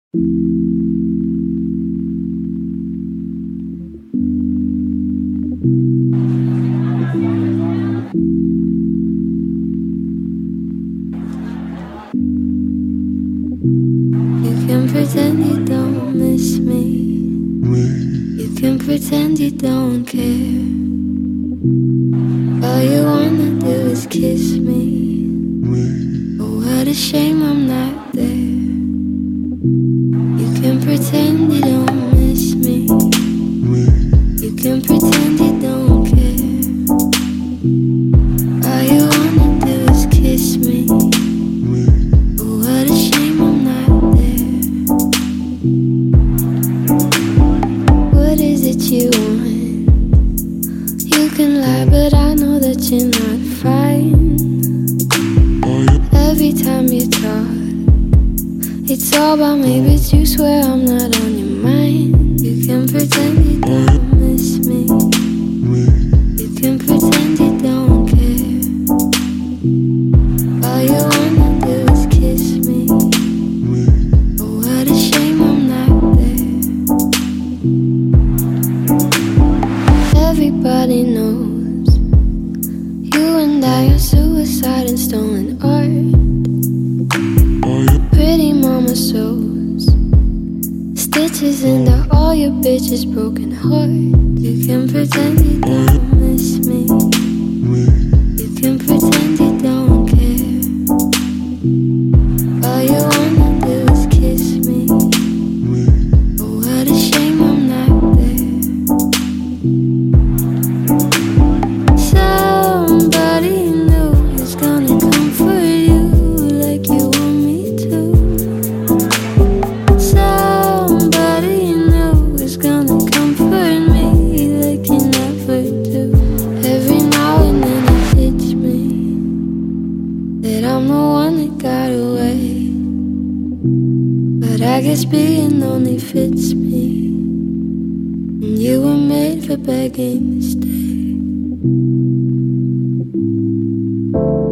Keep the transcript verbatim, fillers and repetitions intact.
You can pretend you don't miss me. You can pretend you don't care. All you wanna do is kiss me. Oh, what a shame I'm not there. You can pretend you don't miss me. You can pretend you don't care. All you wanna do is kiss me. Oh, what a shame I'm not there. What is it you want? You can lie, but I know that you're not fine. Every time you talk, it's all about me, but you swear I'm not on your mind. You can pretend you don't miss me. You can pretend you don't care. All you wanna do is kiss me. Oh, what a shame I'm not there. Everybody knows you and I are suicide and stolen art. Pretty mama sews stitches into all your bitches' broken heart. You can pretend you don't miss me. You can pretend you don't care. All you wanna do is kiss me. Oh, what a shame I'm not there. Somebody new is gonna comfort you like you want me to. Somebody new is gonna comfort me like you never do. Every now and then it hits me that I'm the one that got away, but I guess being lonely fits me, and you were made for begging to stay.